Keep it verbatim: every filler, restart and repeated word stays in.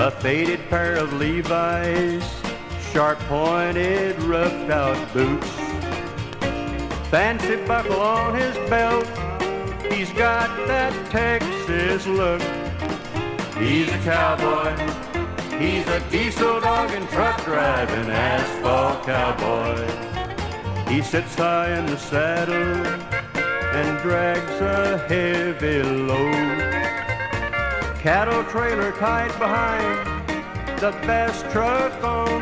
a faded pair of Levi's, sharp-pointed, roughed-out boots, fancy buckle on his belt. He's got that Texas look. He's a cowboy. He's a diesel dog and truck driving asphalt cowboy. He sits high in the saddle and drags a heavy load. Cattle trailer tied behind, the best truck on